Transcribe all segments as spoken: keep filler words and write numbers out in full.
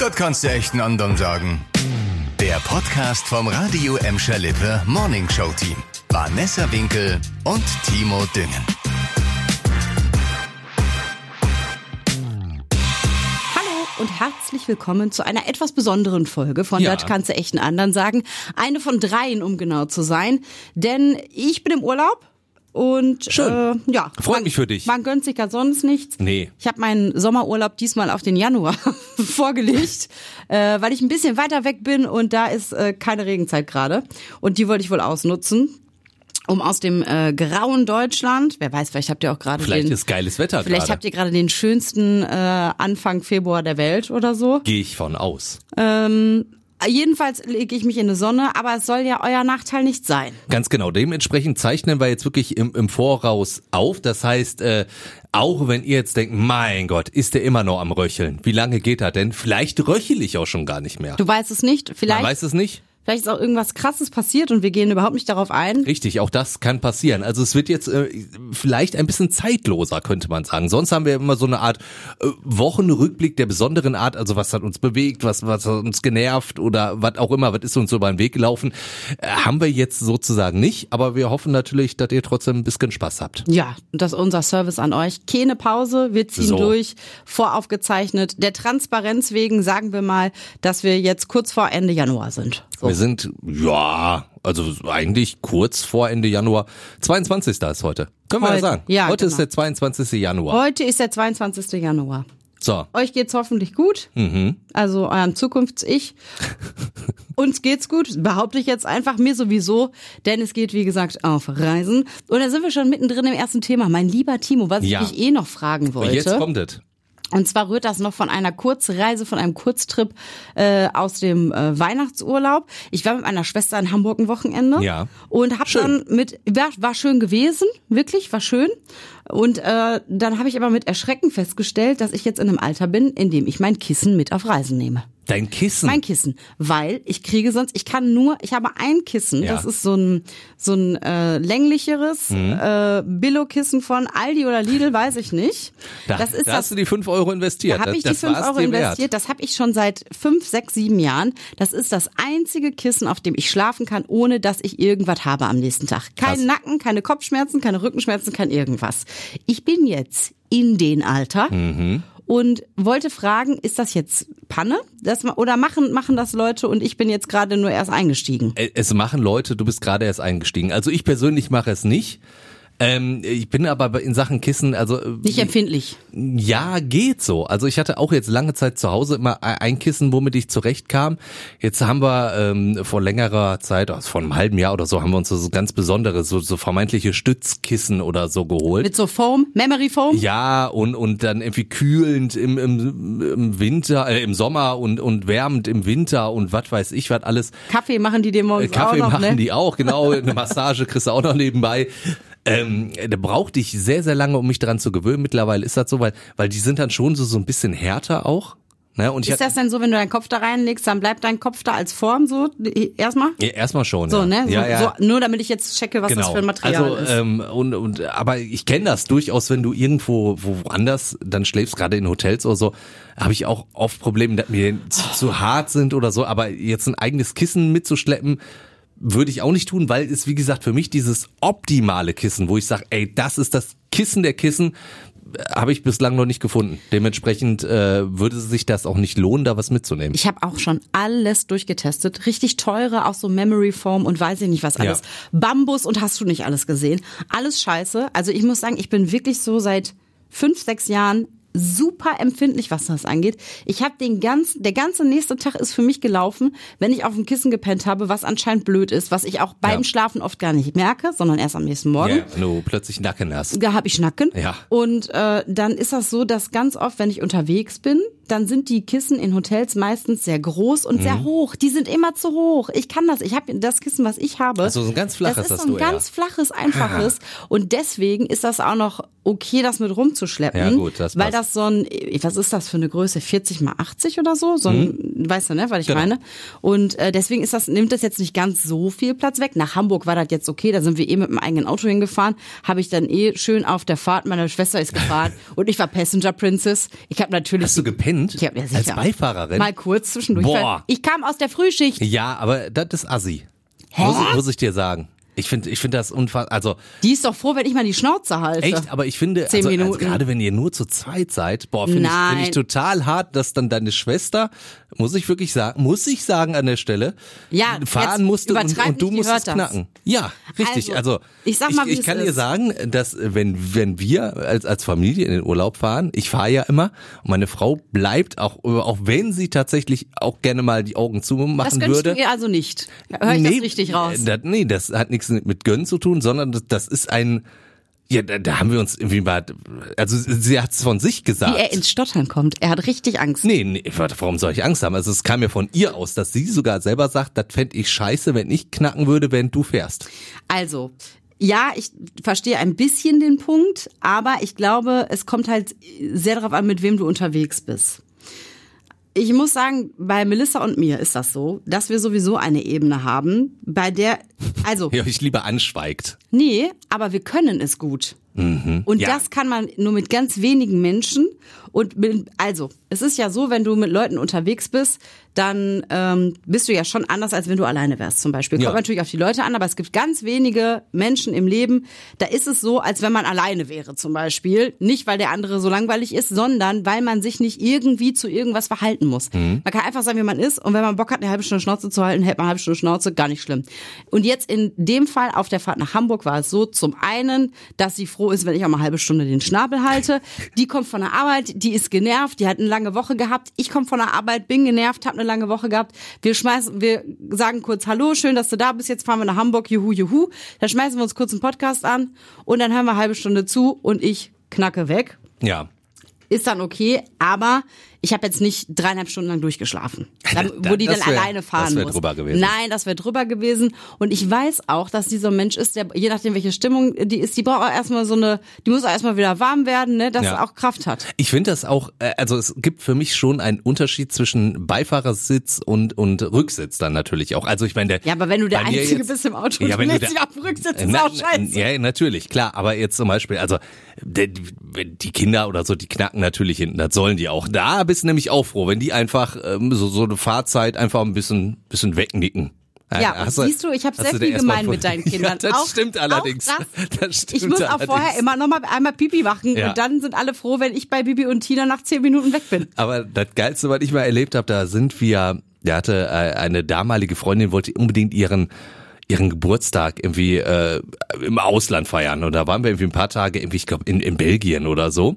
Das kannst du echt einen anderen sagen. Der Podcast vom Radio Emscher Lippe Morning Show Team. Vanessa Winkel und Timo Düngen. Und herzlich willkommen zu einer etwas besonderen Folge von Ja. Das kannst du echt einen anderen sagen. Eine von dreien, um genau zu sein. Denn ich bin im Urlaub und Schön. Äh, ja, Freut man, mich für dich. Man gönnt sich ja sonst nichts. Nee. Ich habe meinen Sommerurlaub diesmal auf den Januar vorgelegt, äh, weil ich ein bisschen weiter weg bin und da ist äh, keine Regenzeit gerade. Und die wollte ich wohl ausnutzen. Um aus dem äh, grauen Deutschland, wer weiß, vielleicht habt ihr auch gerade Vielleicht den, ist geiles Wetter vielleicht gerade. habt ihr gerade den schönsten äh, Anfang Februar der Welt oder so. Gehe ich von aus. Ähm, jedenfalls lege ich mich in die Sonne, aber es soll ja euer Nachteil nicht sein. Ganz genau. Dementsprechend zeichnen wir jetzt wirklich im, im Voraus auf. Das heißt, äh, auch wenn ihr jetzt denkt, mein Gott, ist der immer noch am Röcheln? Wie lange geht er denn? Vielleicht röchel ich auch schon gar nicht mehr. Du weißt es nicht, vielleicht, Man weiß es nicht. vielleicht ist auch irgendwas Krasses passiert und wir gehen überhaupt nicht darauf ein. Richtig, auch das kann passieren. Also es wird jetzt äh, vielleicht ein bisschen zeitloser, könnte man sagen. Sonst haben wir immer so eine Art äh, Wochenrückblick der besonderen Art. Also was hat uns bewegt, was, was hat uns genervt oder was auch immer, was ist uns so beim Weg gelaufen. Äh, haben wir jetzt sozusagen nicht, aber wir hoffen natürlich, dass ihr trotzdem ein bisschen Spaß habt. Ja, das ist unser Service an euch. Keine Pause, wir ziehen So. durch, voraufgezeichnet. Der Transparenz wegen sagen wir mal, dass wir jetzt kurz vor Ende Januar sind. So. Wir sind, ja, also eigentlich kurz vor Ende Januar. zweiundzwanzigster ist heute. Können wir ja Heute, sagen. ja, heute genau. ist der zweiundzwanzigster Januar. Heute ist der zweiundzwanzigster Januar. So. Euch geht's hoffentlich gut, Mhm. also eurem Zukunfts-Ich. Uns geht's gut, behaupte ich jetzt einfach, mir sowieso, denn es geht, wie gesagt, auf Reisen. Und da sind wir schon mittendrin im ersten Thema. Mein lieber Timo, was Ja. ich dich eh noch fragen wollte. Und jetzt kommt es. Und zwar rührt das noch von einer Kurzreise, von einem Kurztrip äh, aus dem äh, Weihnachtsurlaub. Ich war mit meiner Schwester in Hamburg ein Wochenende. Ja. Und hab Schön. dann mit, war, war schön gewesen, wirklich, war schön. Und äh, dann habe ich aber mit Erschrecken festgestellt, dass ich jetzt in einem Alter bin, in dem ich mein Kissen mit auf Reisen nehme. Dein Kissen. Mein Kissen, weil ich kriege sonst, ich kann nur, ich habe ein Kissen, Ja. das ist so ein so ein äh, länglicheres Mhm. äh, Billo-Kissen von Aldi oder Lidl, weiß ich nicht. Da, das ist da das, hast du die fünf Euro investiert. da habe ich das, die das fünf war's Euro dir wert. investiert. Das habe ich schon seit fünf, sechs, sieben Jahren. Das ist das einzige Kissen, auf dem ich schlafen kann, ohne dass ich irgendwas habe am nächsten Tag. Kein Krass. Nacken, keine Kopfschmerzen, keine Rückenschmerzen, kein irgendwas. Ich bin jetzt in den Alter. Mhm. Und wollte fragen, ist das jetzt Panne? Das, oder machen, machen das Leute und ich bin jetzt gerade nur erst eingestiegen? Es machen Leute, du bist gerade erst eingestiegen. Also ich persönlich mache es nicht. Ähm, ich bin aber in Sachen Kissen, also Nicht empfindlich. ja, geht so. Also ich hatte auch jetzt lange Zeit zu Hause immer ein Kissen, womit ich zurechtkam. Jetzt haben wir ähm, vor längerer Zeit, also vor einem halben Jahr oder so, haben wir uns so ganz besondere, so, so vermeintliche Stützkissen oder so geholt. Mit so Foam, Memory Foam? Ja, und und dann irgendwie kühlend im im, im Winter, äh, im Sommer und und wärmend im Winter und was weiß ich, was alles. Kaffee machen die dir Äh, morgens Kaffee auch noch, machen ne? die auch, genau. Eine Massage kriegst du auch noch nebenbei. Ähm, da brauchte ich sehr, sehr lange, um mich dran zu gewöhnen. Mittlerweile ist das so, weil weil die sind dann schon so so ein bisschen härter auch. Ne? Und ich Ist das denn so, wenn du deinen Kopf da reinlegst, dann bleibt dein Kopf da als Form so erstmal? ja, erstmal schon. So, ja. ne? So, Ja, ja. so, nur damit ich jetzt checke, was Genau. das für ein Material also, ist. Ähm, und, und, aber ich kenne das durchaus, wenn du irgendwo wo, woanders dann schläfst, gerade in Hotels oder so, habe ich auch oft Probleme, dass mir zu, zu hart sind oder so. Aber jetzt ein eigenes Kissen mitzuschleppen, würde ich auch nicht tun, weil es, wie gesagt, für mich dieses optimale Kissen, wo ich sage, ey, das ist das Kissen der Kissen, habe ich bislang noch nicht gefunden. Dementsprechend äh, würde sich das auch nicht lohnen, da was mitzunehmen. Ich habe auch schon alles durchgetestet. Richtig teure, auch so Memory Foam und weiß ich nicht was alles. Ja. Bambus und hast du nicht alles gesehen. Alles scheiße. Also ich muss sagen, ich bin wirklich so seit fünf, sechs Jahren super empfindlich, was das angeht. Ich habe den ganzen, der ganze nächste Tag ist für mich gelaufen, wenn ich auf dem Kissen gepennt habe, was anscheinend blöd ist, was ich auch beim Ja. Schlafen oft gar nicht merke, sondern erst am nächsten Morgen. Ja, wenn du plötzlich Nacken hast. Da habe ich Nacken. Ja. Und äh, dann ist das so, dass ganz oft, wenn ich unterwegs bin, dann sind die Kissen in Hotels meistens sehr groß und Mhm. sehr hoch. Die sind immer zu hoch. Ich kann das. Ich habe das Kissen, was ich habe. Also so ein ganz flaches Das ist hast so ein du eher. ganz flaches, einfaches. Und deswegen ist das auch noch okay, das mit rumzuschleppen. Ja, gut, das weil passt. das so ein, was ist das für eine Größe? vierzig mal achtzig oder so? So ein, weißt du, ne, was ich Genau. meine? Und äh, deswegen ist das, nimmt das jetzt nicht ganz so viel Platz weg. Nach Hamburg war das jetzt okay, da sind wir eh mit dem eigenen Auto hingefahren. Habe ich dann eh schön auf der Fahrt, meine Schwester ist gefahren und ich war Passenger Princess. Ich habe natürlich Hast du gepennt gepennt Ja, ja, sicher. als Beifahrerin. Mal kurz zwischendurch. Boah. Ich kam aus der Frühschicht. Ja, aber das ist assi. Hä? Muss, muss ich dir sagen. Ich finde ich finde das unfassbar, also Die ist doch froh, wenn ich mal die Schnauze halte. echt, aber ich finde, Zehn also, also Minuten. gerade wenn ihr nur zu zweit seid, boah, finde ich, Nein. find ich total hart, dass dann deine Schwester, muss ich wirklich sagen, muss ich sagen an der Stelle, Ja, jetzt fahren musste und, übertreib und du nicht, die musstest hört das. knacken. Ja, richtig. Also, Also, ich sag mal, wie ich, es kann ist. dir sagen, dass wenn wenn wir als als Familie in den Urlaub fahren, ich fahre ja immer und meine Frau bleibt auch auch wenn sie tatsächlich auch gerne mal die Augen Das zumachen gönnst würde. du ihr also nicht. Hör ich das richtig raus? Das, nee, das hat nichts mit Gönnen zu tun, sondern das, das ist ein, ja, da, da haben wir uns irgendwie mal, also sie hat es von sich gesagt. Wie er ins Stottern kommt. Er hat richtig Angst. Nee, nee, warte, warum soll ich Angst haben? Also es kam ja von ihr aus, dass sie sogar selber sagt, das fände ich scheiße, wenn ich knacken würde, wenn du fährst. Also, ja, ich verstehe ein bisschen den Punkt, aber ich glaube, es kommt halt sehr darauf an, mit wem du unterwegs bist. Ich muss sagen, bei Melissa und mir ist das so, dass wir sowieso eine Ebene haben, bei der, also, Ja, ich lieber anschweigt. nee, aber wir können es gut. Und Ja. das kann man nur mit ganz wenigen Menschen. Und mit, also, es ist ja so, wenn du mit Leuten unterwegs bist, dann ähm, bist du ja schon anders, als wenn du alleine wärst zum Beispiel. Kommt Ja. natürlich auf die Leute an, aber es gibt ganz wenige Menschen im Leben, da ist es so, als wenn man alleine wäre zum Beispiel. Nicht, weil der andere so langweilig ist, sondern weil man sich nicht irgendwie zu irgendwas verhalten muss. Man kann einfach sein, wie man ist, und wenn man Bock hat, eine halbe Stunde Schnauze zu halten, hält man eine halbe Stunde Schnauze, gar nicht schlimm. Und jetzt in dem Fall auf der Fahrt nach Hamburg war es so, zum einen, dass sie froh ist, wenn ich auch mal eine halbe Stunde den Schnabel halte. Die kommt von der Arbeit, die ist genervt, die hat eine lange Woche gehabt. Ich komme von der Arbeit, bin genervt, habe eine lange Woche gehabt. Wir schmeißen, wir sagen kurz Hallo, schön, dass du da bist. Jetzt fahren wir nach Hamburg, juhu, juhu. Dann schmeißen wir uns kurz einen Podcast an und dann hören wir eine halbe Stunde zu und ich knacke weg. Ja. Ist dann okay, aber ich habe jetzt nicht dreieinhalb Stunden lang durchgeschlafen, dann, Da- wo die das dann wär- alleine fahren das wär muss. drüber gewesen. Nein, das wäre drüber gewesen. Und ich weiß auch, dass dieser Mensch ist, der, je nachdem welche Stimmung die ist, die braucht auch erstmal so eine, die muss auch erstmal wieder warm werden, ne, dass Ja. er auch Kraft hat. Ich finde das auch, äh, also es gibt für mich schon einen Unterschied zwischen Beifahrersitz und und Rücksitz dann natürlich auch. Also ich meine, der Ja, aber wenn du der bei mir Einzige jetzt- bist im Auto Ja, und wenn du du lässt der- dich auf den Rücksitz, ist Na, auch scheiße. Ja, natürlich, klar. Aber jetzt zum Beispiel, also der, die Kinder oder so, die knacken natürlich hinten. Das sollen die auch. Da bist du nämlich auch froh, wenn die einfach ähm, so so eine Fahrzeit einfach ein bisschen bisschen wegnicken. Ja, Hast und siehst du, ich habe hast sehr du dir viel erst mal gemein von- mit deinen Kindern. Ja, das auch, stimmt auch allerdings. Das, Das stimmt ich muss auch allerdings. vorher immer noch mal einmal Pipi machen Ja. und dann sind alle froh, wenn ich bei Bibi und Tina nach zehn Minuten weg bin. Aber das Geilste, was ich mal erlebt habe, da sind wir, der hatte äh, eine damalige Freundin, wollte unbedingt ihren ihren Geburtstag irgendwie äh, im Ausland feiern. Und da waren wir irgendwie ein paar Tage, irgendwie, ich glaube, in, in Belgien oder so.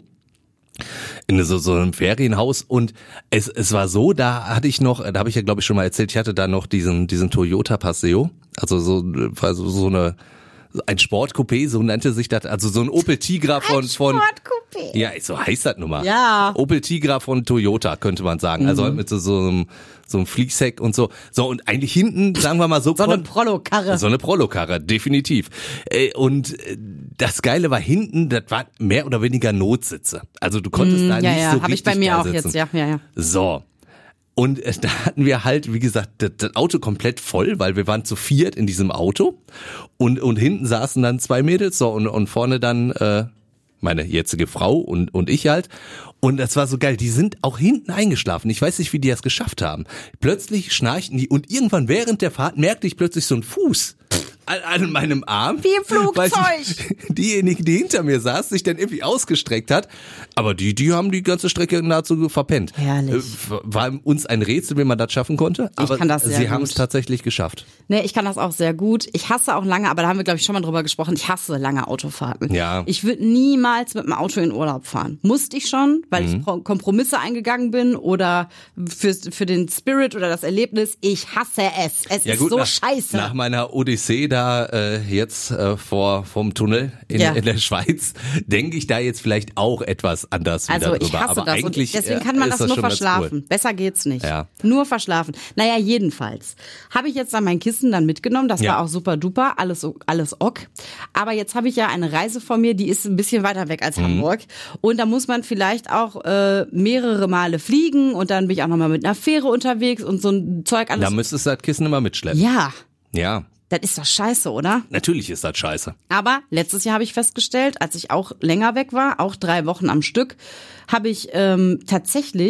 In so, so einem Ferienhaus, und es, es war so, da hatte ich noch, da habe ich ja glaube ich schon mal erzählt, ich hatte da noch diesen diesen Toyota Paseo, also so also so eine ein Sportcoupé, so nannte sich das, also so ein Opel Tigra von von Sportcoupé. Ja, so heißt das nun mal. Ja. Opel Tigra von Toyota, könnte man sagen. Also halt mit so, so einem so einem Fließheck und so. So, und eigentlich hinten, sagen wir mal so, So eine kon- Prollo-Karre. so eine Prollo-Karre, definitiv. Äh, Und äh, das Geile war hinten, das war mehr oder weniger Notsitze. Also du konntest da Ja, nicht ja, so habe ich richtig bei mir geil auch sitzen. jetzt, ja, ja, ja. So. Und äh, da hatten wir halt, wie gesagt, das, das Auto komplett voll, weil wir waren zu viert in diesem Auto. Und, und hinten saßen dann zwei Mädels, so, und, und vorne dann äh, meine jetzige Frau und, und ich halt. Und das war so geil, die sind auch hinten eingeschlafen. Ich weiß nicht, wie die das geschafft haben. Plötzlich schnarchten die und irgendwann während der Fahrt merkte ich plötzlich so einen Fuß an, an meinem Arm. Wie im Flugzeug. Weil die- diejenige, die hinter mir saß, sich dann irgendwie ausgestreckt hat. Aber die, die haben die ganze Strecke nahezu verpennt. Herrlich. Äh, War uns ein Rätsel, wie man das schaffen konnte. Aber kann das sehr sie gut. haben es tatsächlich geschafft. Nee, ich kann das auch sehr gut. Ich hasse auch lange, aber da haben wir, glaube ich, schon mal drüber gesprochen, ich hasse lange Autofahrten. Ja. Ich würde niemals mit dem Auto in Urlaub fahren. Musste ich schon, weil Mhm. ich Pro- Kompromisse eingegangen bin oder für, für den Spirit oder das Erlebnis. Ich hasse es. Es ist so nach, scheiße. Nach meiner Odyssee da äh, jetzt äh, vor vom Tunnel in, Ja. in der Schweiz, denke ich da jetzt vielleicht auch etwas anders Also wieder drüber. ich hasse Aber das und eigentlich deswegen äh, kann man ist das nur schon ganz verschlafen. Cool. Besser geht's nicht. Ja. Nur verschlafen. Naja, jedenfalls habe ich jetzt dann mein Kissen dann mitgenommen. Das Ja. war auch super duper, alles o- alles ok. Aber jetzt habe ich ja eine Reise vor mir, die ist ein bisschen weiter weg Mhm. als Hamburg. Und da muss man vielleicht auch äh, mehrere Male fliegen und dann bin ich auch nochmal mit einer Fähre unterwegs und so ein Zeug alles. Da müsstest du das Kissen immer mitschleppen. Ja, Ja, das ist doch scheiße, oder? natürlich ist das scheiße. Aber letztes Jahr habe ich festgestellt, als ich auch länger weg war, auch drei Wochen am Stück, habe ich ähm, tatsächlich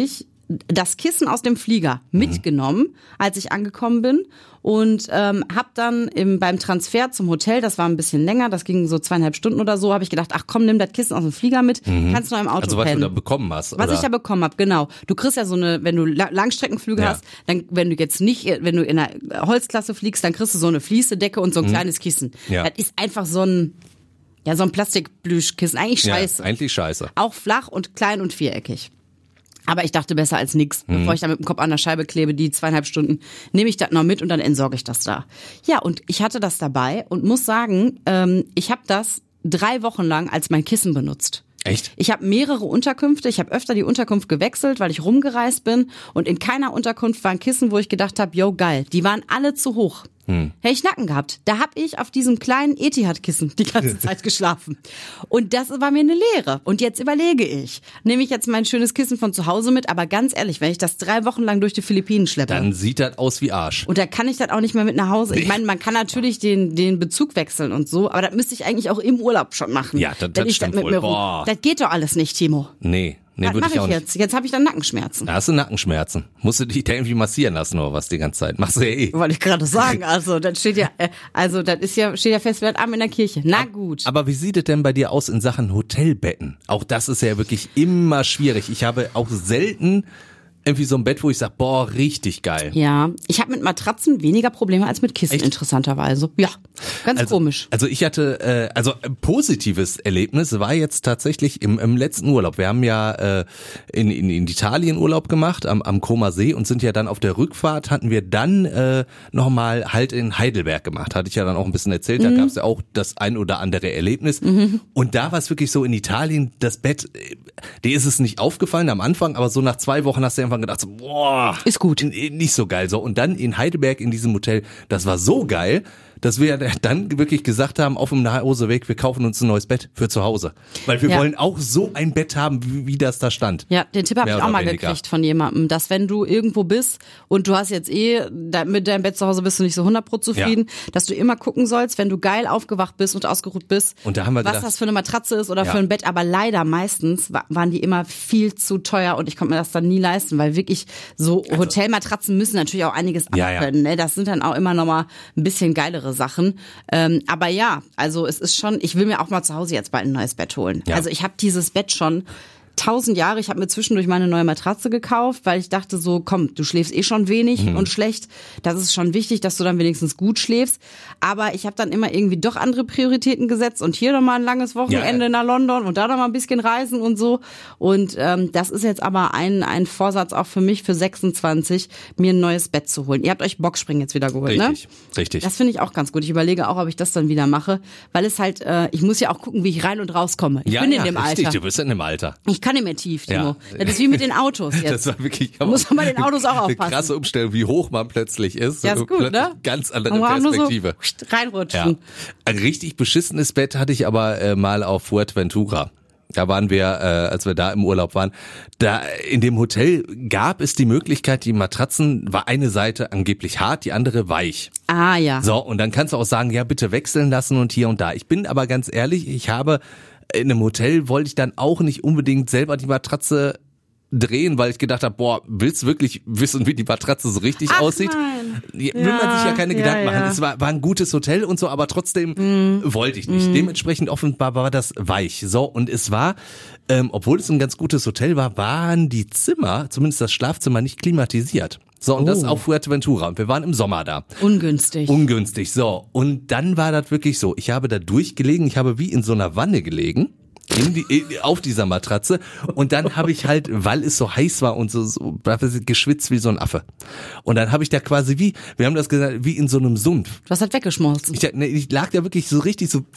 das Kissen aus dem Flieger mitgenommen, als ich angekommen bin und ähm, habe dann im, beim Transfer zum Hotel, das war ein bisschen länger, das ging so zweieinhalb Stunden oder so, habe ich gedacht, ach komm, nimm das Kissen aus dem Flieger mit, mhm. kannst du noch im Auto Also was pennen. du da bekommen hast, Was oder? ich da bekommen habe, genau. Du kriegst ja so eine, wenn du La- Langstreckenflüge Ja. hast, dann, wenn du jetzt nicht, wenn du in einer Holzklasse fliegst, dann kriegst du so eine Fließedecke und so ein kleines Kissen. Ja. Das ist einfach so ein, ja, so ein Plastikplüschkissen. Eigentlich scheiße. Ja, eigentlich scheiße. Auch flach und klein und viereckig. Aber ich dachte besser als nix. Mhm. Bevor ich da mit dem Kopf an der Scheibe klebe, die zweieinhalb Stunden, nehme ich das noch mit und dann entsorge ich das da. Ja, und ich hatte das dabei und muss sagen, ähm, ich habe das drei Wochen lang als mein Kissen benutzt. Echt? Ich habe mehrere Unterkünfte, ich habe öfter die Unterkunft gewechselt, weil ich rumgereist bin und in keiner Unterkunft war ein Kissen, wo ich gedacht habe, yo geil, die waren alle zu hoch. Hm. Hätte ich Nacken gehabt. Da habe ich auf diesem kleinen Etihad-Kissen die ganze Zeit geschlafen. Und das war mir eine Lehre. Und jetzt überlege ich, nehme ich jetzt mein schönes Kissen von zu Hause mit, aber ganz ehrlich, wenn ich das drei Wochen lang durch die Philippinen schleppe. Dann sieht das aus wie Arsch. Und da kann ich das auch nicht mehr mit nach Hause. Ich meine, man kann natürlich den, den Bezug wechseln und so, aber das müsste ich eigentlich auch im Urlaub schon machen. Ja, das- Wenn das ich stimmt mit wohl. mir rum- Boah. Das geht doch alles nicht, Timo. Nee, nee, Was würde mache ich auch ich nicht. jetzt? Jetzt habe ich dann Nackenschmerzen. Da hast du Nackenschmerzen. Musst du dich da irgendwie massieren lassen oder was die ganze Zeit. Machst du ja eh. Wollte ich gerade sagen. Also, das steht ja, äh, also, das ist ja, steht ja fest, wird Abend in der Kirche. Na gut. Aber wie sieht es denn bei dir aus in Sachen Hotelbetten? Auch das ist ja wirklich immer schwierig. Ich habe auch selten irgendwie so ein Bett, wo ich sage, boah, richtig geil. Ja, ich habe mit Matratzen weniger Probleme als mit Kissen, Echt? interessanterweise. Ja, ganz Also, komisch. also ich hatte, äh, also ein positives Erlebnis war jetzt tatsächlich im, im letzten Urlaub. Wir haben ja äh, in, in, in Italien Urlaub gemacht, am, am Comer See und sind ja dann auf der Rückfahrt, hatten wir dann äh, nochmal halt in Heidelberg gemacht. Hatte ich ja dann auch ein bisschen erzählt, da gab es ja auch das ein oder andere Erlebnis. Mhm. Und da war es wirklich so in Italien, das Bett, äh, dir ist es nicht aufgefallen am Anfang, aber so nach zwei Wochen hast du irgendwann gedacht, so, boah, Ist gut. n- nicht so geil. So, und dann in Heidelberg in diesem Hotel, das war so geil, dass wir dann wirklich gesagt haben, auf dem Nachhauseweg, wir kaufen uns ein neues Bett für zu Hause. Weil wir Ja. wollen auch so ein Bett haben, wie, wie das da stand. Ja, den Tipp habe Mehr ich auch oder mal weniger. gekriegt von jemandem, dass wenn du irgendwo bist und du hast jetzt eh, da- mit deinem Bett zu Hause bist du nicht so hundert Prozent zufrieden, dass du immer gucken sollst, wenn du geil aufgewacht bist und ausgeruht bist, Und da haben wir was gedacht- das für eine Matratze ist oder Ja. für ein Bett. Aber leider meistens wa- waren die immer viel zu teuer und ich konnte mir das dann nie leisten, weil wirklich so Hotelmatratzen müssen natürlich auch einiges Ja, ja. abkönnen. Ne? Das sind dann auch immer noch mal ein bisschen geilere Sachen. Ähm, aber ja, also es ist schon, ich will mir auch mal zu Hause jetzt bald ein neues Bett holen. Ja. Also ich habe dieses Bett schon tausend Jahre. Ich habe mir zwischendurch meine neue Matratze gekauft, weil ich dachte so, komm, du schläfst eh schon wenig Mhm. und schlecht. Das ist schon wichtig, dass du dann wenigstens gut schläfst. Aber ich habe dann immer irgendwie doch andere Prioritäten gesetzt und hier nochmal ein langes Wochenende Ja. nach London und da nochmal ein bisschen reisen und so. Und ähm, das ist jetzt aber ein, ein Vorsatz auch für mich für sechsundzwanzig, mir ein neues Bett zu holen. Ihr habt euch Boxspringen jetzt wieder geholt, Richtig, ne? richtig. Das finde ich auch ganz gut. Ich überlege auch, ob ich das dann wieder mache, weil es halt, äh, ich muss ja auch gucken, wie ich rein und rauskomme. Ich ja, bin ja, in dem richtig, Alter. du bist in dem Alter. Ich kann nicht mehr tief, Timo. Ja. Das ist wie mit den Autos jetzt. Das war wirklich Muss man bei den Autos auch eine aufpassen. krasse Umstellung, wie hoch man plötzlich ist. Ja, ist gut, Plötzlich ne? Ganz andere Man braucht nur Perspektive. so reinrutschen. Ja. Ein richtig beschissenes Bett hatte ich aber äh, mal auf Fuerteventura. Da waren wir, äh, als wir da im Urlaub waren. Da in dem Hotel gab es die Möglichkeit, die Matratzen war eine Seite angeblich hart, die andere weich. Ah ja. So, und dann kannst du auch sagen, ja, bitte wechseln lassen und hier und da. Ich bin aber ganz ehrlich, ich habe in einem Hotel wollte ich dann auch nicht unbedingt selber die Matratze drehen, weil ich gedacht habe, boah, willst du wirklich wissen, wie die Matratze so richtig Ach, aussieht? nein. Ja, will Ja, man sich ja keine ja, Gedanken machen. ja. Es war, war ein gutes Hotel und so, aber trotzdem Mhm. wollte ich nicht. Dementsprechend offenbar war das weich. So, und es war, ähm, obwohl es ein ganz gutes Hotel war, waren die Zimmer, zumindest das Schlafzimmer, nicht klimatisiert. So, und das Oh. auf Fuerteventura. Und wir waren im Sommer da. Ungünstig. Ungünstig, so. Und dann war das wirklich so. Ich habe da durchgelegen, ich habe wie in so einer Wanne gelegen. In die, in, auf dieser Matratze. Und dann habe ich halt, weil es so heiß war und so, so geschwitzt wie so ein Affe. Und dann habe ich da quasi wie, wir haben das gesagt, wie in so einem Sumpf. Du hast halt weggeschmolzen. Ich, ne, ich lag da wirklich so richtig so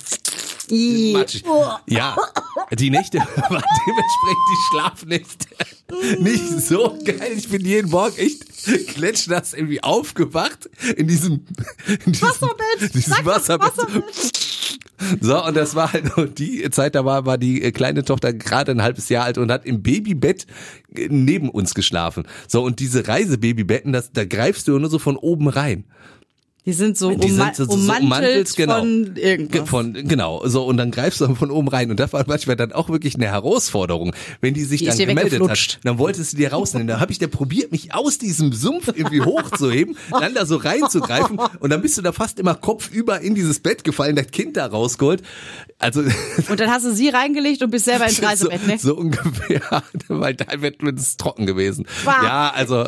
Ih. matschig. Ja, die Nächte waren dementsprechend die Schlafnächte nicht so geil. Ich bin jeden Morgen echt klatschnass irgendwie aufgewacht in diesem, in diesem Wasserbett. Diesem Sag das Wasserbett. Wasserbett. So, und das war halt nur die Zeit, da war, war die kleine Tochter gerade ein halbes Jahr alt und hat im Babybett neben uns geschlafen. So, und diese Reisebabybetten, das, da greifst du nur so von oben rein. Die sind so, Die umma- sind so, so ummantelt, ummantelt, genau. von irgendwas. Von, genau, so, und dann greifst du dann von oben rein. Und das war manchmal dann auch wirklich eine Herausforderung, wenn die sich Die dann ist dir gemeldet hat. weggeflutscht. Dann wolltest du die rausnehmen. Da habe ich dann probiert, mich aus diesem Sumpf irgendwie hochzuheben, dann da so reinzugreifen. Und dann bist du da fast immer kopfüber in dieses Bett gefallen, das Kind da rausgeholt. Also, Und dann hast du sie reingelegt und bist selber ins Reisebett, ne? so, so ungefähr, weil da wird es trocken gewesen. Wow. Ja, also...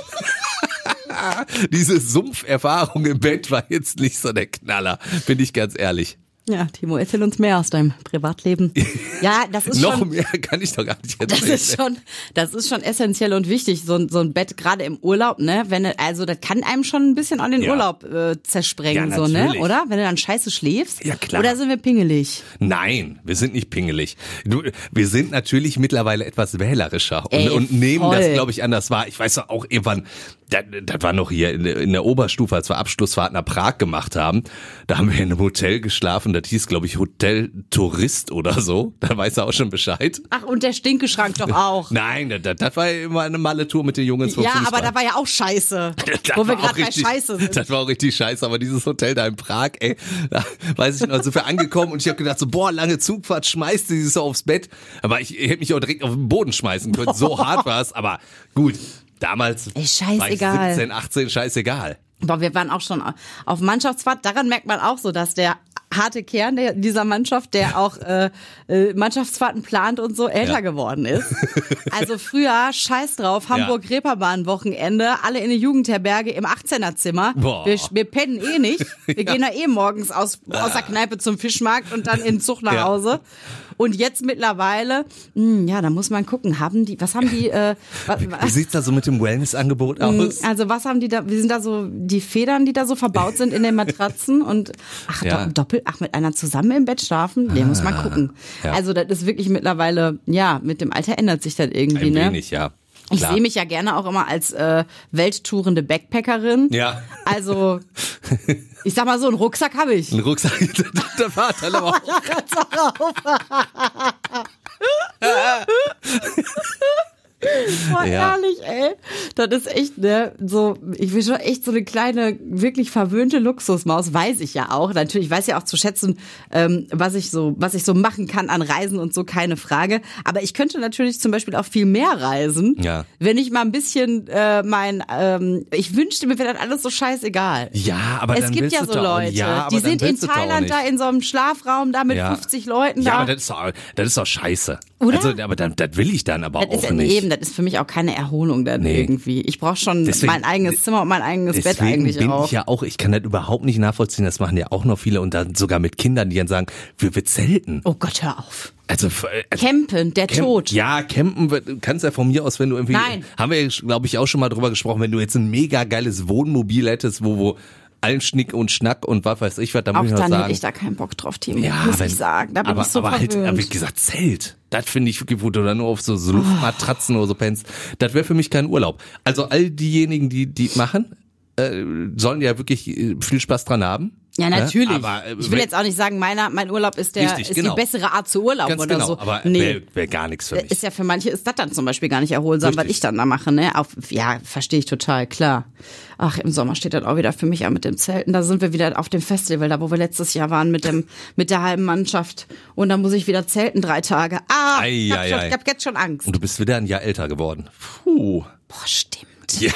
Diese Sumpferfahrung im Bett war jetzt nicht so der Knaller, bin ich ganz ehrlich. Ja, Timo, erzähl uns mehr aus deinem Privatleben. Ja, das ist Noch schon, mehr kann ich doch gar nicht das erzählen. ist schon, das ist schon essentiell und wichtig, so ein, so ein Bett gerade im Urlaub, ne? Wenn, also das kann einem schon ein bisschen an den Ja. Urlaub äh, zersprengen, Ja, so, ne? natürlich. Oder? Wenn du dann scheiße schläfst. Ja, klar. Oder sind wir pingelig? Nein, wir sind nicht pingelig. Du, wir sind natürlich mittlerweile etwas wählerischer und, Ey, und nehmen voll. das, glaube ich, anders wahr. Ich weiß doch auch irgendwann, das, das war noch hier in der, in der Oberstufe, als wir Abschlussfahrt nach Prag gemacht haben. Da haben wir in einem Hotel geschlafen, das hieß, glaube ich, Hotel Tourist oder so. Da weiß er auch schon Bescheid. Ach, und der Stinkeschrank doch auch. Nein, das, das war ja immer eine Malle-Tour mit den Jungs vom Ja, Fußball. aber da war ja auch Scheiße. Das Wo wir war auch gerade bei richtig- Scheiße sind. Das war auch richtig scheiße, aber dieses Hotel da in Prag, ey, da weiß ich noch, sind wir angekommen und ich habe gedacht so, boah, lange Zugfahrt, schmeißt sie so aufs Bett. Aber ich, ich hätte mich auch direkt auf den Boden schmeißen können, so hart war es, aber gut, damals Ey, war ich scheißegal. siebzehn, achtzehn, scheißegal. Boah, wir waren auch schon auf Mannschaftsfahrt. Daran merkt man auch so, dass der harte Kern der, dieser Mannschaft, der auch äh, äh, Mannschaftsfahrten plant und so, älter Ja. geworden ist. Also früher, scheiß drauf, Hamburg-Reeperbahn-Wochenende, alle in eine Jugendherberge im achtzehner-Zimmer. Boah. Wir, wir pennen eh nicht. Wir Ja. gehen da eh morgens aus, aus der Kneipe zum Fischmarkt und dann in den Zug nach Ja. Hause. Und jetzt mittlerweile, mh, ja, da muss man gucken, haben die, was haben die, äh, was, Wie sieht's da so mit dem Wellness-Angebot aus? also was haben die da, wie sind da so die Federn, die da so verbaut sind in den Matratzen und ach, Ja. do, doppelt, ach, mit einer zusammen im Bett schlafen? Nee, muss man gucken. ja. Also das ist wirklich mittlerweile, ja, mit dem Alter ändert sich das irgendwie, Ein ne? wenig, ja. Ich Klar. sehe mich ja gerne auch immer als äh, welttourende Backpackerin. Ja. Also, ich sag mal so, einen Rucksack habe ich. Ein Rucksack, der war dann aber auch. Boah, Ja. ehrlich, ey. Das ist echt, ne, so, ich bin schon echt so eine kleine, wirklich verwöhnte Luxusmaus, weiß ich ja auch. Natürlich, ich weiß ja auch zu schätzen, ähm, was ich so, was ich so machen kann an Reisen und so, keine Frage. Aber ich könnte natürlich zum Beispiel auch viel mehr reisen, Ja. wenn ich mal ein bisschen äh, mein, ähm, ich wünschte mir wäre das alles so scheißegal. Ja, aber Es dann gibt willst ja du so doch auch- Leute, ja, aber die dann sind in willst du doch auch Thailand nicht. da in so einem Schlafraum da mit Ja. fünfzig Leuten Ja, da. aber das ist doch, das ist doch scheiße. Oder? Also, aber dann, das will ich dann aber Das auch ist nicht. eben, das ist für mich auch keine Erholung dann Nee. irgendwie. Ich brauche schon Deswegen- mein eigenes Zimmer und mein eigenes Bett Deswegen eigentlich bin auch. ich ja auch, ich kann das überhaupt nicht nachvollziehen, das machen ja auch noch viele und dann sogar mit Kindern, die dann sagen, wir, wir zelten. Oh Gott, hör auf. Also, äh, Campen, der Camp- Tod. Ja, campen wird- kannst ja von mir aus, wenn du irgendwie, Nein. haben wir, glaube ich, auch schon mal drüber gesprochen, wenn du jetzt ein mega geiles Wohnmobil hättest, wo, wo allen Schnick und Schnack und was weiß ich was, dann Auch muss ich mal dann sagen. hätte ich da keinen Bock drauf, Timo. Ja, muss wenn- ich sagen. Da bin aber, ich so aber halt, verwöhnt. aber wie gesagt, Zelt. Das finde ich wirklich, wo du dann nur auf so, so Luftmatratzen oder so pennst. Das wäre für mich kein Urlaub. Also all diejenigen, die die machen, äh, sollen ja wirklich äh, viel Spaß dran haben. Ja, natürlich. Aber, äh, ich will wenn- jetzt auch nicht sagen, meiner, mein Urlaub ist der Richtig, ist genau. die bessere Art zu Urlaub Ganz oder genau, so. aber nee. wäre wär gar nichts für mich. Ist ja für manche ist das dann zum Beispiel gar nicht erholsam, was Richtig. ich dann da mache, ne? Auf, ja, verstehe ich total, klar. Ach, im Sommer steht das auch wieder für mich an mit dem Zelten. Da sind wir wieder auf dem Festival, da wo wir letztes Jahr waren mit dem mit der halben Mannschaft. Und dann muss ich wieder zelten drei Tage. Ah, Ei, ich hab, ei, schon, ei. ich hab jetzt schon Angst. Und du bist wieder ein Jahr älter geworden. Puh. Boah, stimmt. Ja.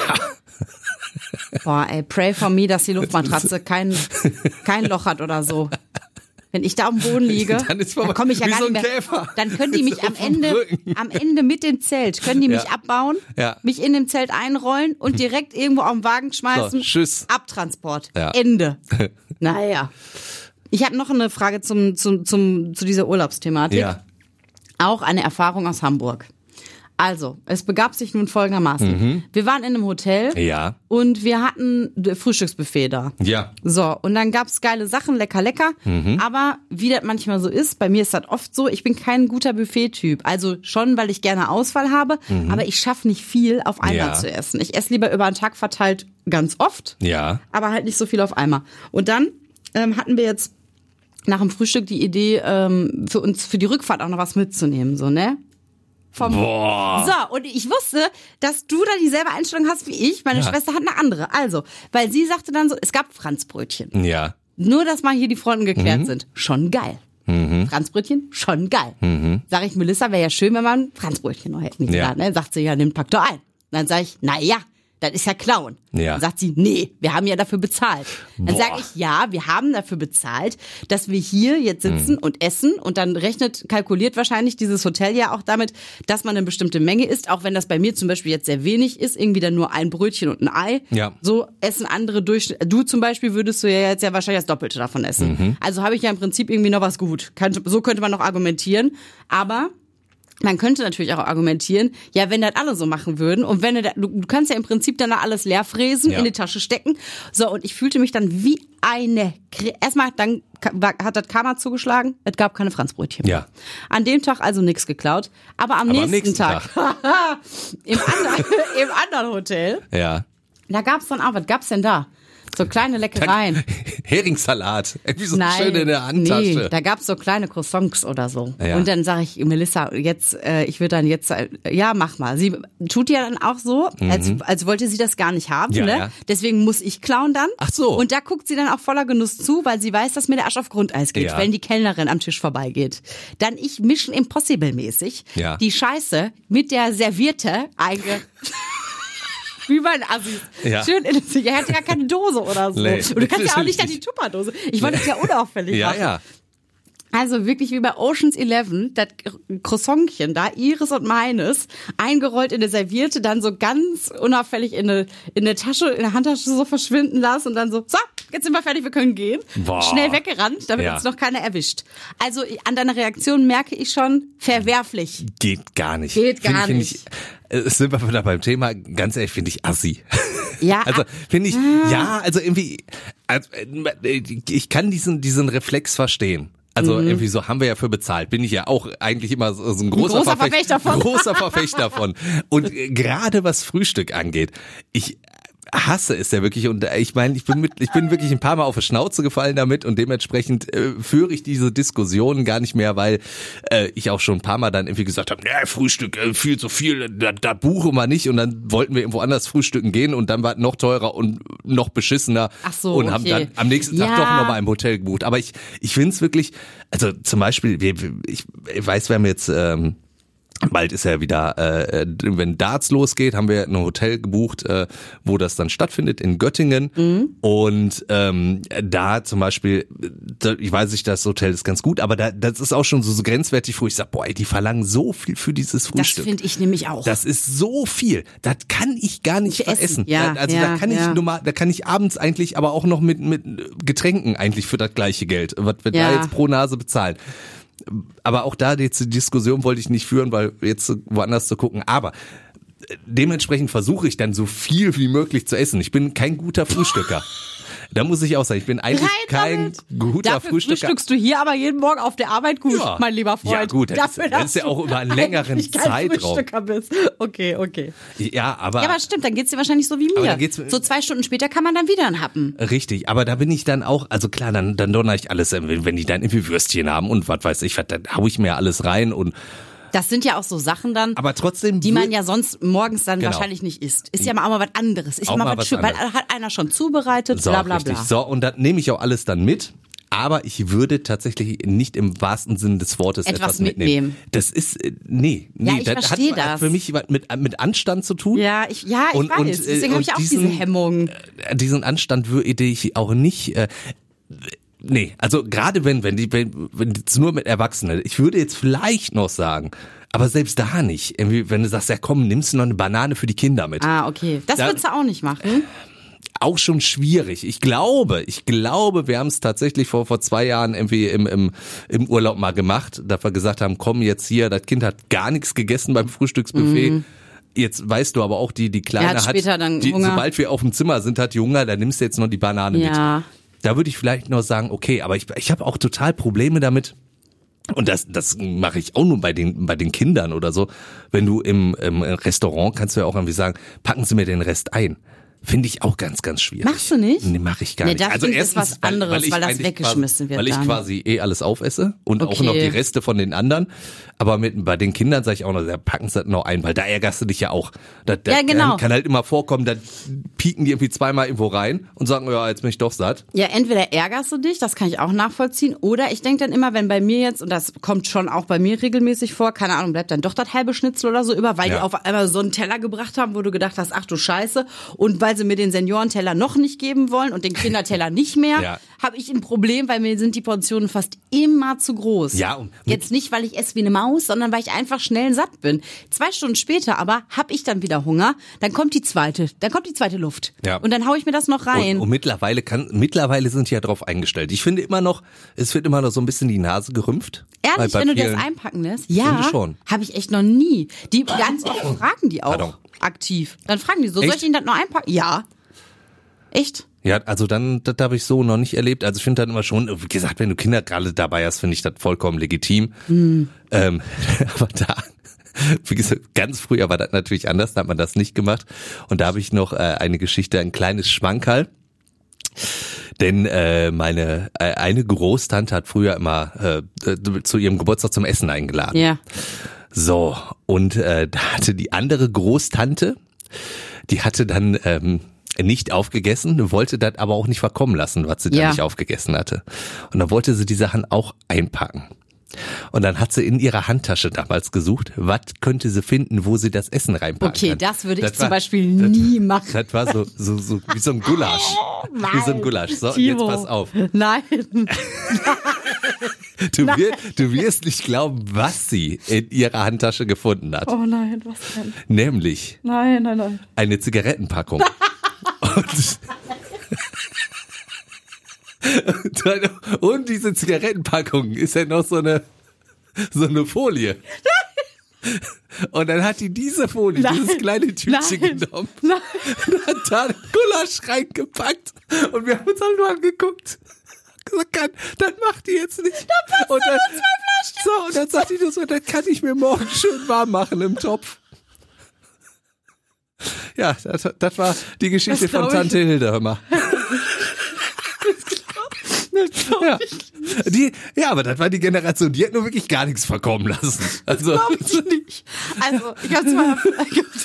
Boah, ey, pray for me, dass die Luftmatratze kein, kein Loch hat oder so. Wenn ich da auf dem Boden liege, Dann ist vorbei. dann komme ich ja Wie gar so nicht ein mehr. Käfer. Dann können die mich am Auf dem Ende, Rücken. am Ende mit dem Zelt, können die mich Ja. abbauen, Ja. mich in dem Zelt einrollen und direkt irgendwo auf den Wagen schmeißen. So, tschüss. Abtransport. Ja. Ende. Naja. Ich habe noch eine Frage zum, zum, zum, zu dieser Urlaubsthematik. Ja. Auch eine Erfahrung aus Hamburg. Also, es begab sich nun folgendermaßen. Wir waren in einem Hotel Mhm. Ja. und wir hatten ein Frühstücksbuffet da. Ja. So, und dann gab's geile Sachen, lecker, lecker. Mhm. Aber wie das manchmal so ist, bei mir ist das oft so, ich bin kein guter Buffet-Typ. Also schon, weil ich gerne Auswahl habe, aber ich schaffe nicht viel auf einmal Mhm. Ja. zu essen. Ich esse lieber über den Tag verteilt ganz oft, Ja. aber halt nicht so viel auf einmal. Und dann ähm, hatten wir jetzt nach dem Frühstück die Idee, ähm, für uns für die Rückfahrt auch noch was mitzunehmen, so, ne? Vom Boah. So, und ich wusste, dass du da dieselbe Einstellung hast wie ich. Meine Ja. Schwester hat eine andere. Also, weil sie sagte dann so, es gab Franzbrötchen. Ja. Nur, dass mal hier die Fronten geklärt Mhm. sind. Schon geil. Franzbrötchen, schon geil. Mhm. Sag ich, Melissa, wäre ja schön, wenn man Franzbrötchen noch hätte. Nicht Ja. da, ne? Sagt sie, ja, nimm, pack doch ein. Dann sag ich, na ja, das ist ja Klauen. Ja. Dann sagt sie, nee, wir haben ja dafür bezahlt. Dann Boah. sage ich, ja, wir haben dafür bezahlt, dass wir hier jetzt sitzen Mhm. und essen und dann rechnet, kalkuliert wahrscheinlich dieses Hotel ja auch damit, dass man eine bestimmte Menge isst, auch wenn das bei mir zum Beispiel jetzt sehr wenig ist, irgendwie dann nur ein Brötchen und ein Ei. Ja. So essen andere durch. Du zum Beispiel würdest du ja jetzt ja wahrscheinlich das Doppelte davon essen. Mhm. Also habe ich ja im Prinzip irgendwie noch was gut. Kann, so könnte man noch argumentieren. Aber man könnte natürlich auch argumentieren, ja, wenn das alle so machen würden und wenn du, da, du, du kannst ja im Prinzip dann alles leer fräsen, Ja. in die Tasche stecken. So, und ich fühlte mich dann wie eine, Kre- erstmal, dann ka- war- hat das Karma zugeschlagen, es gab keine Franzbrötchen mehr. Ja. An dem Tag also nichts geklaut, aber am, Aber am nächsten, nächsten Tag, im, anderen, im anderen Hotel, Ja. da gab's dann auch, was gab's denn da? So kleine Leckereien. Heringssalat. Irgendwie so Nein, schön in der Handtasche. nee, da gab's so kleine Croissants oder so. Ja. Und dann sage ich, Melissa, jetzt, äh, ich würde dann jetzt, äh, ja, mach mal. Sie tut ja dann auch so, als, als wollte sie das gar nicht haben, Ja, ne? ja. Deswegen muss ich klauen dann. Ach so. Und da guckt sie dann auch voller Genuss zu, weil sie weiß, dass mir der Arsch auf Grundeis geht, Ja. wenn die Kellnerin am Tisch vorbeigeht. Dann ich Mission Impossible mäßig Ja. die Scheiße mit der Serviette einge... Wie mein Assis. Ja. Schön in der, er hatte ja keine Dose oder so. Nee, Und du kannst ja auch nicht an natürlich die Tupperdose. Ich wollte es ja unauffällig Ja, machen. ja. Also wirklich wie bei Ocean's Eleven, das Croissantchen da, ihres und meines, eingerollt in eine Serviette, dann so ganz unauffällig in eine, in eine Tasche, in der Handtasche so verschwinden lassen und dann so, so, jetzt sind wir fertig, wir können gehen. Boah. Schnell weggerannt, damit Ja. uns noch keiner erwischt. Also an deiner Reaktion merke ich schon, verwerflich. Geht gar nicht. Geht gar Find- find nicht. Ich, äh, sind wir wieder beim Thema, ganz ehrlich, finde ich assi. Ja, Also ah. finde ich, ja, also irgendwie, also, äh, ich kann diesen, diesen Reflex verstehen. Also Mhm. irgendwie so haben wir ja für bezahlt. Bin ich ja auch eigentlich immer so, so ein großer, großer Verfechter von. großer Verfechter von. Und äh, gerade was Frühstück angeht, ich hasse es ja wirklich und ich meine, ich bin mit, ich bin wirklich ein paar Mal auf die Schnauze gefallen damit und dementsprechend äh, führe ich diese Diskussionen gar nicht mehr, weil äh, ich auch schon ein paar Mal dann irgendwie gesagt habe, nee, Frühstück äh, viel zu viel, da, da buchen wir nicht und dann wollten wir irgendwo anders frühstücken gehen und dann war es noch teurer und noch beschissener Ach so, und haben okay. dann am nächsten Tag Ja. doch nochmal im Hotel gebucht. Aber ich, ich finde es wirklich, also zum Beispiel, wir- ich, ich weiß, wir haben jetzt ähm, bald ist ja wieder, äh, wenn Darts losgeht, haben wir ein Hotel gebucht, äh, wo das dann stattfindet, in Göttingen. Mhm. Und ähm, da zum Beispiel, da, ich weiß nicht, das Hotel ist ganz gut, aber da, das ist auch schon so, so grenzwertig, wo ich sage, boah, ey, die verlangen so viel für dieses Das Frühstück. finde ich nämlich auch. Das ist so viel. Das kann ich gar nicht Für Essen, veressen. ja, Da- also ja, da kann ich ja. normal, da kann ich abends eigentlich, aber auch noch mit mit Getränken eigentlich für das gleiche Geld, was wir Ja. da jetzt pro Nase bezahlen. Aber auch da jetzt die Diskussion wollte ich nicht führen, weil jetzt woanders zu gucken. Aber dementsprechend versuche ich dann so viel wie möglich zu essen. Ich bin kein guter Frühstücker. Da muss ich auch sagen, ich bin eigentlich Rein kein damit. guter Dafür Frühstücker. frühstückst du hier aber jeden Morgen auf der Arbeit gut, Ja. mein lieber Freund. Ja, gut, das ist- Dafür, das dass ist ja du auch über einen längeren eigentlich kein Zeitraum. Frühstücker bist. Okay, okay. Ja, aber, Ja, aber stimmt, dann geht's dir wahrscheinlich so wie Aber mir. dann geht's- So zwei Stunden später kann man dann wieder einen Happen. richtig, aber da bin ich dann auch, also klar, dann, dann donner ich alles, wenn wenn die dann irgendwie Würstchen haben und was weiß ich, was, dann hau ich mir alles rein und, Das sind ja auch so Sachen dann, aber trotzdem. die man ja sonst morgens dann Genau. wahrscheinlich nicht isst. Ist ja mal auch mal was anderes. Ist Auch ja mal, mal was was schön, weil anderes. hat einer schon zubereitet, So, bla bla richtig. bla. So, und das nehme ich auch alles dann mit. Aber ich würde tatsächlich nicht im wahrsten Sinne des Wortes etwas, Etwas mitnehmen. mitnehmen. Das ist, äh, nee. nee Ja, ich das verstehe hat, hat das. für mich was mit, mit Anstand zu tun. Ja, ich, ja, ich Und- weiß. und, äh, Deswegen habe ich und auch diesen- diese Hemmung. Äh, Diesen Anstand würde ich auch nicht, äh, nee, also gerade wenn, wenn die, wenn, wenn jetzt nur mit Erwachsenen, ich würde jetzt vielleicht noch sagen, aber selbst da nicht. Irgendwie, wenn du sagst, ja komm, nimmst du noch eine Banane für die Kinder mit. Ah, okay. Das Da- würdest du auch nicht machen. Auch schon schwierig. Ich glaube, ich glaube, wir haben es tatsächlich vor vor zwei Jahren irgendwie im, im, im Urlaub mal gemacht, dass wir gesagt haben, komm jetzt hier, das Kind hat gar nichts gegessen beim Frühstücksbuffet. Jetzt weißt du aber auch, die, die Kleine Er hat später dann die, Hunger. sobald wir auf dem Zimmer sind, hat die Hunger, dann nimmst du jetzt noch die Banane Ja. mit. Da würde ich vielleicht noch sagen, okay, aber ich, ich habe auch total Probleme damit. Und das, das mache ich auch nur bei den, bei den Kindern oder so. Wenn du im, im Restaurant kannst du ja auch irgendwie sagen, packen Sie mir den Rest ein. Finde ich auch ganz, ganz schwierig. Machst du nicht? Nee, mach ich gar Nee, nicht. das Also finde ich erstens, ist was anderes, weil, weil, ich weil das eigentlich weggeschmissen quasi, wird Weil ich dann. quasi eh alles aufesse und Okay. auch noch die Reste von den anderen. Aber mit, bei den Kindern sage ich auch noch, da packen sie das noch ein, weil da ärgerst du dich ja auch. Das, das Ja, genau. Kann, kann halt immer vorkommen, dann pieken die irgendwie zweimal irgendwo rein und sagen, ja, jetzt bin ich doch satt. Ja, entweder ärgerst du dich, das kann ich auch nachvollziehen, oder ich denke dann immer, wenn bei mir jetzt, und das kommt schon auch bei mir regelmäßig vor, keine Ahnung, bleibt dann doch das halbe Schnitzel oder so über, weil Ja. die auf einmal so einen Teller gebracht haben, wo du gedacht hast, ach du Scheiße, und weil sie mir den Seniorenteller noch nicht geben wollen und den Kinderteller nicht mehr, Ja. habe ich ein Problem, weil mir sind die Portionen fast immer zu groß. Ja, und mit- Jetzt nicht, weil ich esse wie eine Maus, sondern weil ich einfach schnell satt bin. Zwei Stunden später aber habe ich dann wieder Hunger, dann kommt die zweite, dann kommt die zweite Luft. Ja. Und dann hau ich mir das noch rein. Und, und mittlerweile kann, mittlerweile sind die ja drauf eingestellt. Ich finde immer noch, es wird immer noch so ein bisschen die Nase gerümpft. Ehrlich, Bei- bei wenn du dir vielen- das einpacken lässt? Ja, finde schon. habe ich echt noch nie. Die ganz oft fragen die auch Pardon. aktiv. Dann fragen die so, soll Echt? ich Ihnen das noch einpacken? Ja. Echt? Ja, also dann, das habe ich so noch nicht erlebt. Also ich finde dann immer schon, wie gesagt, wenn du Kinder gerade dabei hast, finde ich das vollkommen legitim. Hm. Ähm, aber da, wie gesagt, ganz früher war das natürlich anders, da hat man das nicht gemacht. Und da habe ich noch äh, eine Geschichte, ein kleines Schmankerl. Denn äh, meine äh, eine Großtante hat früher immer äh, äh, zu ihrem Geburtstag zum Essen eingeladen. Ja. So, und äh, da hatte die andere Großtante, die hatte dann ähm, nicht aufgegessen, wollte das aber auch nicht verkommen lassen, was sie da Ja. nicht aufgegessen hatte. Und dann wollte sie die Sachen auch einpacken. Und dann hat sie in ihrer Handtasche damals gesucht, was könnte sie finden, wo sie das Essen reinpacken Okay, kann. das würde ich zum war- Beispiel nie machen. Das war so, so, so wie so ein Gulasch. Wie so ein Gulasch. So, und jetzt Timo. pass auf. Nein. Du, wir, du wirst nicht glauben, was sie in ihrer Handtasche gefunden hat. Oh nein, was denn? Nämlich Nein, nein, nein. eine Zigarettenpackung. und, und, und diese Zigarettenpackung ist ja noch so eine, so eine Folie. Und dann hat die diese Folie, Nein. dieses kleine Tütchen Nein. genommen Nein. und hat da einen Gulasch reingepackt. Und wir haben uns alle nur angeguckt. Gesagt, kann, das macht die jetzt nicht. Da passt und dann, zwei Flaschen. So, und dann sagt die nur so, das kann ich mir morgen schön warm machen im Topf. Ja, das, das war die Geschichte Das von glaub ich. Tante Hilde, hör mal. Ja. Die, ja, aber das war die Generation, die hat nur wirklich gar nichts verkommen lassen. Also, Glaube ich nicht. Also, ich habe zwei,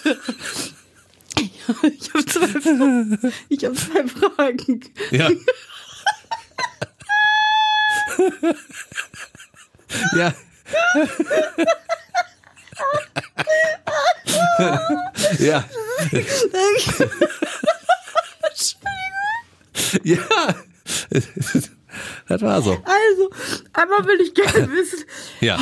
ich hab, ich hab zwei, ich hab zwei Fragen. ja. Ja. Ja. Ja. Das war so. Also, einmal will ich gerne wissen, Ja.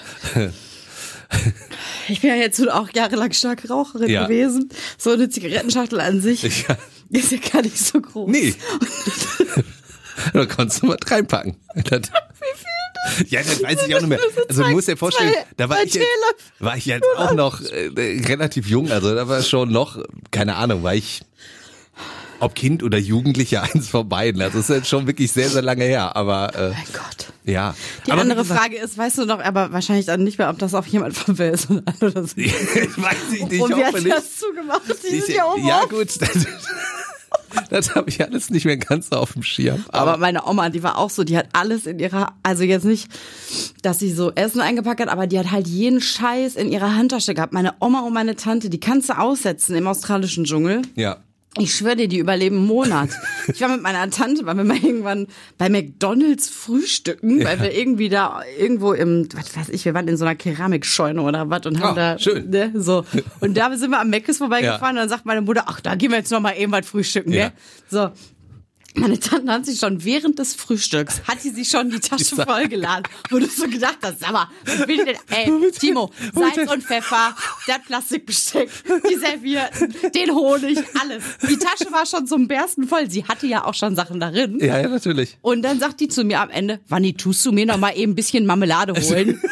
ich bin ja jetzt auch jahrelang starke Raucherin Ja. gewesen. So eine Zigarettenschachtel an sich Ja. ist ja gar nicht so groß. Nee. Da konntest du was reinpacken. Das, ja, das weiß ich auch nicht mehr. Also du musst dir vorstellen, zwei- da war zwei ich, jetzt, war ich jetzt auch noch äh, relativ jung. Also da war schon noch, keine Ahnung, war ich, ob Kind oder Jugendlicher, eins von beiden. Also das ist jetzt schon wirklich sehr, sehr lange her. Aber äh, Mein Gott. ja. Die aber wie andere gesagt, Frage ist, weißt du noch, aber wahrscheinlich dann nicht mehr, ob das auch jemand von Wilson an oder so. weiß ich nicht, Und wer hoffe hat nicht. das zugemacht? Die Ich, sind ja oben ja auf. gut, das, das habe ich alles nicht mehr ganz so auf dem Schirm. Aber meine Oma, die war auch so, die hat alles in ihrer, also jetzt nicht, dass sie so Essen eingepackt hat, aber die hat halt jeden Scheiß in ihrer Handtasche gehabt. Meine Oma und meine Tante, die kannst du aussetzen im australischen Dschungel. Ja. Ich schwöre dir, die überleben einen Monat. Ich war mit meiner Tante, weil wir mal irgendwann bei McDonalds frühstücken, weil wir irgendwie da irgendwo im, was weiß ich, wir waren in so einer Keramikscheune oder was und haben Oh, da, schön. ne, so. Und da sind wir am Meckes vorbeigefahren Ja. und dann sagt meine Mutter, ach, da gehen wir jetzt noch mal eben was frühstücken, Ja. ne? So. Meine Tante hat sich schon während des Frühstücks, hat sie sich schon die Tasche vollgeladen, wo du so gedacht hast, sag mal, was will ich denn, ey, Timo, Salz und Pfeffer, das Plastikbesteck, die Servietten, den Honig, alles. Die Tasche war schon zum Bersten voll, sie hatte ja auch schon Sachen darin. Ja, ja, natürlich. Und dann sagt die zu mir am Ende, Wanni, tust du mir noch mal eben ein bisschen Marmelade holen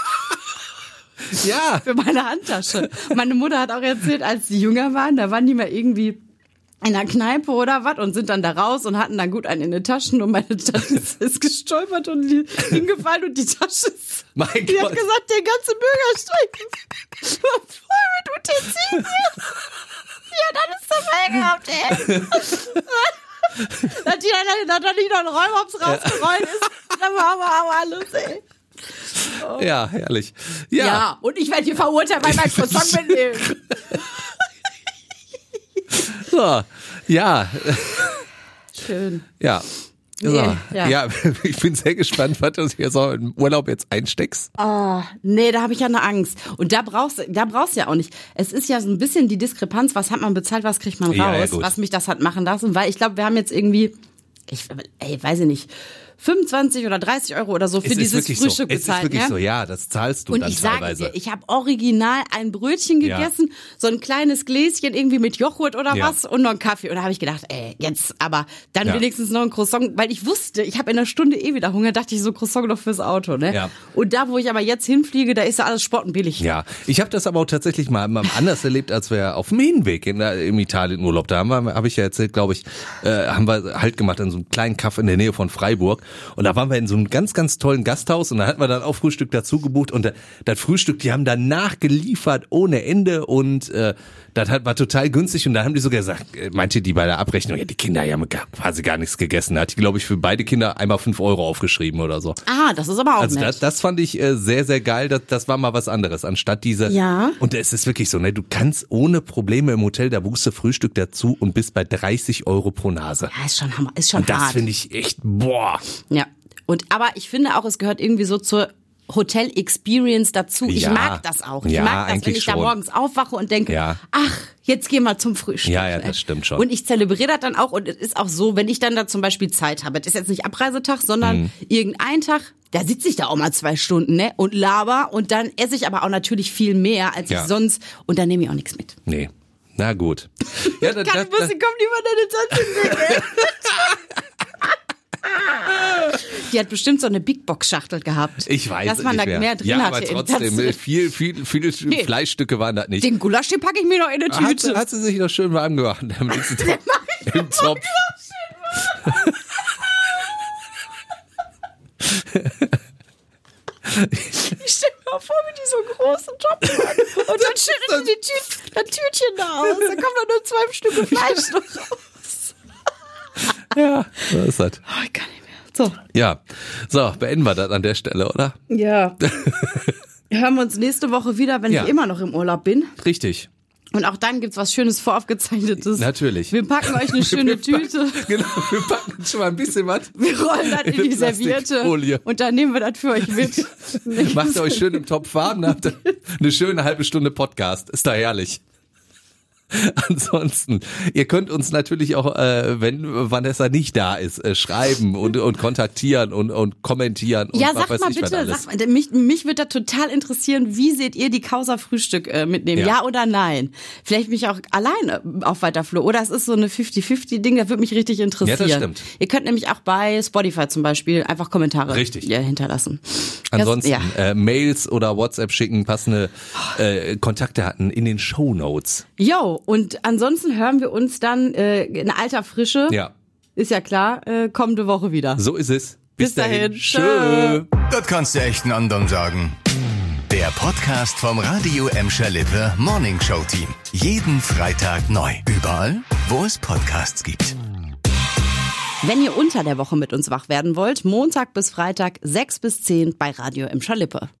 Ja. für meine Handtasche? Meine Mutter hat auch erzählt, als die jünger waren, da waren die mal irgendwie in der Kneipe oder was und sind dann da raus und hatten dann gut einen in den Taschen und meine Tante ist, ist gestolpert und hingefallen und die Tasche ist, Mein die Gott. hat gesagt, der ganze Bürgersteig war voll mit Utensilien. dann ist das mal gehabt, ey. Dass die dann, dann nicht noch ein Räumops rausgerollt ist, dann machen wir aber alles, ey. Oh. Ja, herrlich. Ja. ja, und ich werde hier verurteilt, weil mein Croissant mitnehmen. So, ja. Schön. Ja. So. Nee, ja. ja, ich bin sehr gespannt, was du hier so im Urlaub jetzt einsteckst. Oh, nee, da habe ich ja eine Angst. Und da brauchst da brauchst du ja auch nicht. Es ist ja so ein bisschen die Diskrepanz, was hat man bezahlt, was kriegt man raus, ja, ja, was mich das hat machen lassen. Weil ich glaube, wir haben jetzt irgendwie, ich ey, weiß ich nicht, fünfundzwanzig oder dreißig Euro oder so für es dieses Frühstück so. bezahlt. Es ist wirklich ne? so, ja, das zahlst du und dann ich sage teilweise. dir, ich habe original ein Brötchen gegessen, ja. so ein kleines Gläschen irgendwie mit Joghurt oder ja. was und noch einen Kaffee. Und da habe ich gedacht, ey, jetzt aber dann ja. wenigstens noch ein Croissant, weil ich wusste, ich habe in einer Stunde eh wieder Hunger, dachte ich so Croissant noch fürs Auto. Ne? Ja. Und da, wo ich aber jetzt hinfliege, da ist ja alles sportenbillig. Ja, ich habe das aber auch tatsächlich mal, mal anders erlebt, als wir auf dem Hinweg in, im Italienurlaub, da haben wir, habe ich ja erzählt, glaube ich, äh, haben wir halt gemacht in so einem kleinen Kaff in der Nähe von Freiburg und da waren wir in so einem ganz, ganz tollen Gasthaus und da hatten wir dann auch Frühstück dazu gebucht und das Frühstück, die haben danach geliefert ohne Ende und äh, das war total günstig und da haben die sogar gesagt, meinte die bei der Abrechnung, ja, die Kinder die haben quasi gar nichts gegessen. Da hat die, glaube ich, für beide Kinder einmal fünf Euro aufgeschrieben oder so. Ah, das ist aber auch also nett. Das, das fand ich äh, sehr, sehr geil. Das, das war mal was anderes, anstatt diese. Ja. Und es ist wirklich so, ne, du kannst ohne Probleme im Hotel, da buchst du Frühstück dazu und bist bei dreißig Euro pro Nase. Ja, ist schon Hammer, ist schon und das hart. finde ich echt, boah. Ja. Und aber ich finde auch, es gehört irgendwie so zur Hotel-Experience dazu. Ich Ja. mag das auch. Ich Ja, mag das, wenn eigentlich ich da schon. morgens aufwache und denke, Ja. ach, jetzt gehen wir zum Frühstück. Ja, ja, das stimmt schon. Und ich zelebriere das dann auch. Und es ist auch so, wenn ich dann da zum Beispiel Zeit habe, das ist jetzt nicht Abreisetag, sondern Mhm. irgendein Tag, da sitze ich da auch mal zwei Stunden ne, und laber. Und dann esse ich aber auch natürlich viel mehr, als Ja. ich sonst. Und dann nehme ich auch nichts mit. Nee. Na gut. Ja, da, Kann da, ich muss, da, komm lieber deine Tasche weg. Die hat bestimmt so eine Big Box Schachtel gehabt. ich weiß dass man nicht da mehr. mehr drin ja, hatte. aber im trotzdem, Tasche. viel, viel, viele Nee. Fleischstücke waren das nicht. Den Gulasch, den packe ich mir noch in eine Hat, Tüte. hat sie sich noch schön warm gemacht. Am nächsten Tag im Topf. Ich stell mir mal vor, wie die so einen großen Topf machen. Und dann schüttet die Tü das Tütchen da aus. Da kommen dann nur zwölf Stücke Fleisch noch raus. Ja, so ist das. Oh, ich kann nicht mehr. So. Ja, so, beenden wir das an der Stelle, oder? Ja. Hören wir uns nächste Woche wieder, wenn Ja. ich immer noch im Urlaub bin. Richtig. Und auch dann gibt's was Schönes voraufgezeichnetes. Natürlich. Wir packen euch eine schöne Wir packen- Tüte. Genau, wir packen schon mal ein bisschen was. Wir rollen das in eine die Serviette. Plastikfolie. Und dann nehmen wir das für euch mit. Macht euch schön im Topf warm, dann habt ihr eine schöne halbe Stunde Podcast. Ist da herrlich. Ansonsten, ihr könnt uns natürlich auch, äh, wenn Vanessa nicht da ist, äh, schreiben und, und kontaktieren und, und kommentieren und Ja, was sag weiß mal ich was bitte, alles. sag mal, mich, mich würde da total interessieren, wie seht ihr die Causa Frühstück äh, mitnehmen? Ja. Ja. oder nein? Vielleicht mich auch alleine auf weiter Flur. Oder es ist so eine fifty fifty Ding, das würde mich richtig interessieren. Ja, das stimmt. Ihr könnt nämlich auch bei Spotify zum Beispiel einfach Kommentare Richtig. Ja, hinterlassen. Ansonsten Das, ja. äh, Mails oder WhatsApp schicken, passende äh, Kontaktdaten in den Shownotes. Jo, und ansonsten hören wir uns dann äh, in alter Frische, Ja, ist ja klar, äh, kommende Woche wieder. so ist es. Bis dahin. Tschö. Das kannst du echt einen anderen sagen. Der Podcast vom Radio Emscher Lippe Morning Show Team. Jeden Freitag neu. Überall, wo es Podcasts gibt. Wenn ihr unter der Woche mit uns wach werden wollt, Montag bis Freitag sechs bis zehn bei Radio Emscher Lippe.